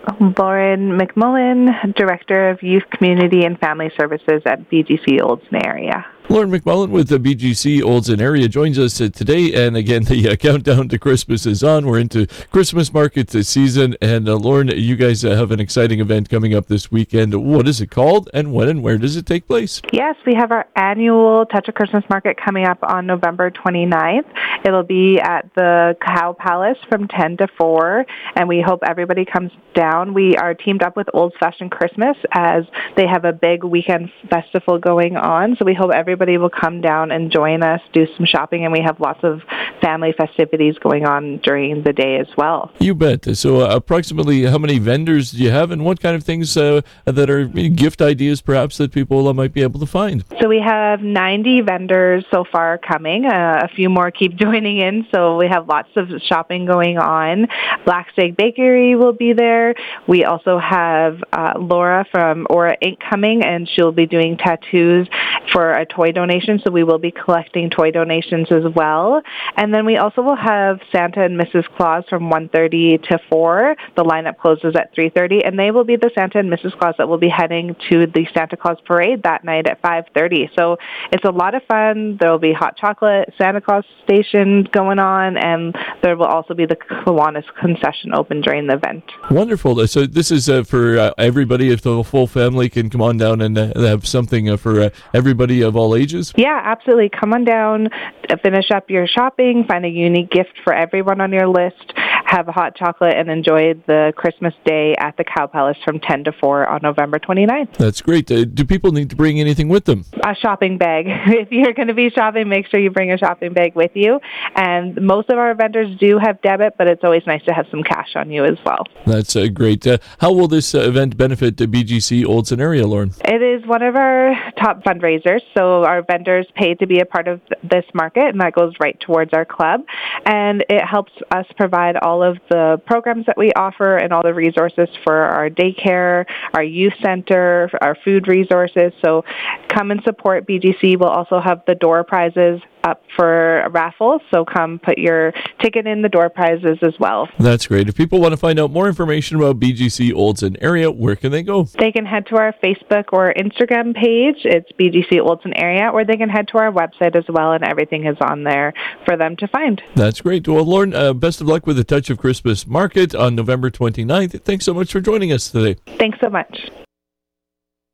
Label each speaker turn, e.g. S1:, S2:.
S1: Lauren McMullen, Director of Youth, Community, and Family Services at BGC Oldston Area.
S2: Lauren McMullen with the BGC Oldston Area joins us today, and again, the countdown to Christmas is on. We're into Christmas market season, and Lauren, you guys have an exciting event coming up this weekend. What is it called, and when and where does it take place?
S1: Yes, we have our annual Touch of Christmas market coming up on November 29th. It'll be at the Cow Palace from 10 to 4, and we hope everybody comes down. We are teamed up with Old Fashioned Christmas as they have a big weekend festival going on, so we hope everybody will come down and join us, do some shopping, and we have lots of family festivities going on during the day as well.
S2: You bet. So approximately how many vendors do you have, and what kind of things that are gift ideas perhaps that people might be able to find?
S1: So we have 90 vendors so far coming. A few more keep joining in, so we have lots of shopping going on. Black Stag Bakery will be there. We also have Laura from Aura Inc. coming, and she'll be doing tattoos for a toy donation, so we will be collecting toy donations as well. And then we also will have Santa and Mrs. Claus from 1:30 to 4. The lineup closes at 3:30, and they will be the Santa and Mrs. Claus that will be heading to the Santa Claus Parade that night at 5:30. So it's a lot of fun. There will be hot chocolate, Santa Claus station going on, and there will also be the Kiwanis concession open during the event.
S2: Wonderful. So this is for everybody, if the full family can come on down and have something for everybody of all ages?
S1: Yeah, absolutely. Come on down, finish up your shopping, find a unique gift for everyone on your list, have a hot chocolate, and enjoy the Christmas day at the Cow Palace from 10 to 4 on November 29th.
S2: That's great. Do people need to bring anything with them?
S1: A shopping bag. If you're going to be shopping, make sure you bring a shopping bag with you. And most of our vendors do have debit, but it's always nice to have some cash on you as well.
S2: That's great. How will this event benefit the BGC Oldston Area, Lauren?
S1: It is one of our top fundraisers, so our vendors pay to be a part of this market, and that goes right towards our club. And it helps us provide all of the programs that we offer and all the resources for our daycare, our youth center, our food resources. So come and support BGC. We'll also have the door prizes up for a raffle, so come put your ticket in the door prizes as well.
S2: That's great. If people want to find out more information about BGC Oldston Area, where can they go?
S1: They can head to our Facebook or Instagram page. It's BGC Oldston Area, or they can head to our website as well, and everything is on there for them to find.
S2: That's great. Well, Lauren, best of luck with the Touch of Christmas Market on November 29th. Thanks so much for joining us today.
S1: Thanks so much.